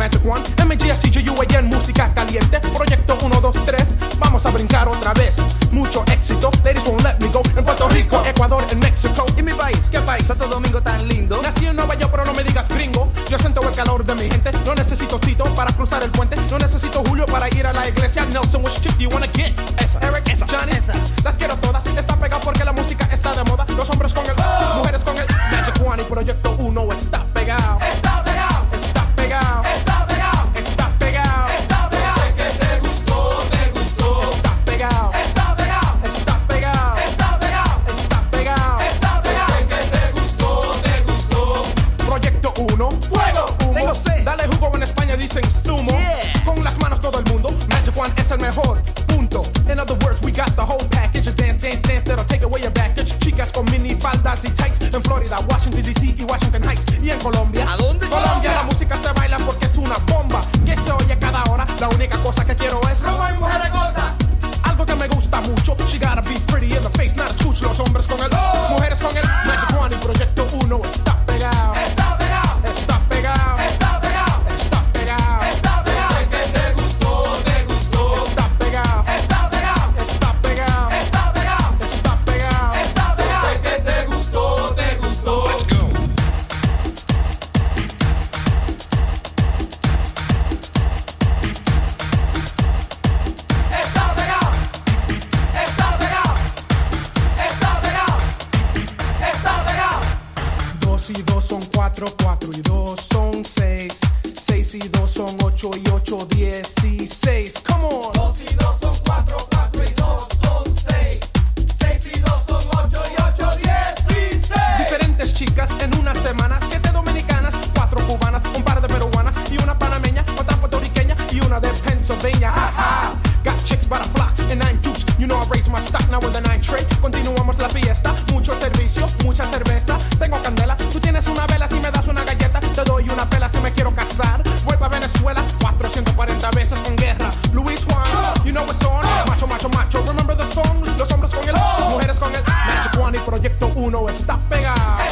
Magic One, MGSCJUAN, música caliente. Proyecto 1, 2, 3, vamos a brincar otra vez. Mucho éxito, ladies won't let me go. En Puerto Rico, Ecuador, en México. ¿Y mi país? ¿Qué país? Santo Domingo tan lindo. Nací en Nueva York, pero no me digas gringo. Yo siento el calor de mi gente. No necesito Tito para cruzar el puente. No necesito Julio para ir a la iglesia. Nelson, which chick do you wanna get? Esa. Eric, Esa. Johnny, Esa. las quiero todas. Está pegado porque la música está de moda. Los hombres con el mujeres con el Magic One y Proyecto 1 está pegado. Está pegado, Está pegado. está pegado, Está pegado. está pegado. Sé que te gustó, te gustó. Está pegado. Está pegado, Está pegado. está pegado, Está pegado. está pegado. Sé que te gustó, te gustó. Proyecto 1, Fuego. humo. Tengo sed. Dale jugo, en España dicen zumo. Yeah. Con las manos todo el mundo. Magic One es el mejor. Punto. In other words, we got the whole package. Dance, dance, dance, that'll take away your baggage. Chicas con mini faldas y tights. En Florida, Washington DC y Washington Heights. Y en Colombia. ¿A dónde? Colombia, la música se baila porque es una bomba. Que se oye cada hora. La única cosa que quiero es Roma y mujeres gordas. algo que me gusta mucho. She gotta be pretty in the face, not a scooch. Los hombres con el mujeres con el Magic One y Proyecto 1 está pegado. Está pegado, Está pegado. está pegado, Está pegado. está pegado. Sé que te gustó, te gustó. Está pegado. Está pegado, Está pegado. está pegado, Está pegado. está pegado. Sé que te gustó, te gustó. Está pegado, está pegado, está pegado, está pegado. 2 y 2 son 4, 4 y 2 son 6. 6 y 2 son 8 y 8, 16. Come on. 2 y 2 son 4, 4 y 2 son 6. 6 y 2 son 8 y 8, 16. Diferentes chicas en una semana. 7 dominicanas, 4 cubanas, un par de peruanas y una panameña, otra puertorriqueña y una de Pennsylvania. Ha, ha. Got chicks by the flocks and 9 dukes. You know I raise my stock now with the 9 tray. Continuamos la fiesta, mucho servicio, mucha cerveza. Tengo candela, tú tienes una vela. Si me das una galleta, te doy una pela. Si me quiero casar, vuelvo a Venezuela 440 veces con guerra. Luis Juan, you know what's on. Macho, macho, macho, remember the song. Los hombres con el, mujeres con el Magic One y Proyecto 1 está pegado.